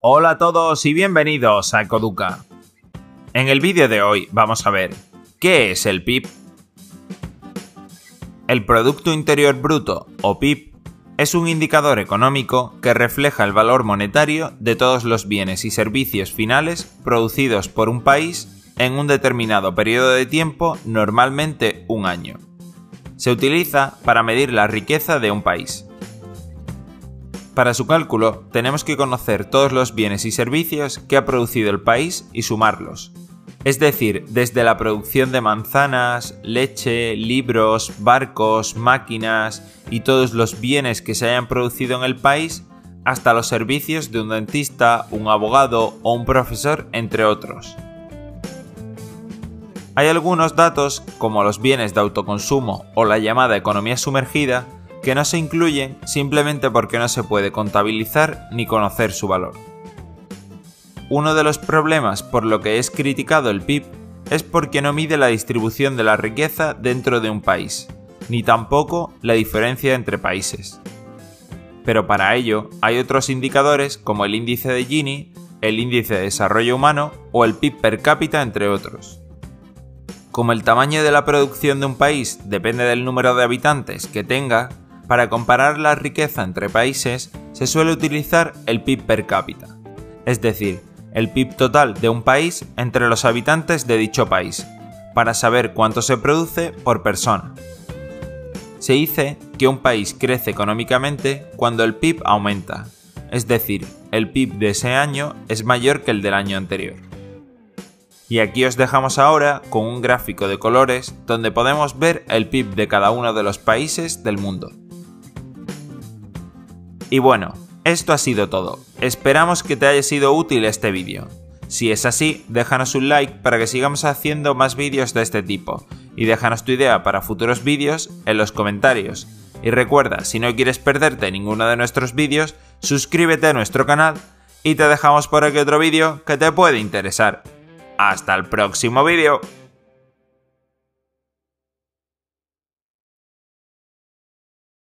Hola a todos y bienvenidos a Ecoduca. En el vídeo de hoy vamos a ver ¿qué es el PIB? El Producto Interior Bruto, o PIB, es un indicador económico que refleja el valor monetario de todos los bienes y servicios finales producidos por un país en un determinado periodo de tiempo, normalmente un año. Se utiliza para medir la riqueza de un país. Para su cálculo, tenemos que conocer todos los bienes y servicios que ha producido el país y sumarlos. Es decir, desde la producción de manzanas, leche, libros, barcos, máquinas y todos los bienes que se hayan producido en el país, hasta los servicios de un dentista, un abogado o un profesor, entre otros. Hay algunos datos, como los bienes de autoconsumo o la llamada economía sumergida, que no se incluyen simplemente porque no se puede contabilizar ni conocer su valor. Uno de los problemas por lo que es criticado el PIB es porque no mide la distribución de la riqueza dentro de un país, ni tampoco la diferencia entre países. Pero para ello hay otros indicadores como el índice de Gini, el índice de desarrollo humano o el PIB per cápita, entre otros. Como el tamaño de la producción de un país depende del número de habitantes que tenga, para comparar la riqueza entre países se suele utilizar el PIB per cápita, es decir, el PIB total de un país entre los habitantes de dicho país, para saber cuánto se produce por persona. Se dice que un país crece económicamente cuando el PIB aumenta, es decir, el PIB de ese año es mayor que el del año anterior. Y aquí os dejamos ahora con un gráfico de colores donde podemos ver el PIB de cada uno de los países del mundo. Y bueno, esto ha sido todo. Esperamos que te haya sido útil este vídeo. Si es así, déjanos un like para que sigamos haciendo más vídeos de este tipo y déjanos tu idea para futuros vídeos en los comentarios. Y recuerda, si no quieres perderte ninguno de nuestros vídeos, suscríbete a nuestro canal y te dejamos por aquí otro vídeo que te puede interesar. ¡Hasta el próximo vídeo!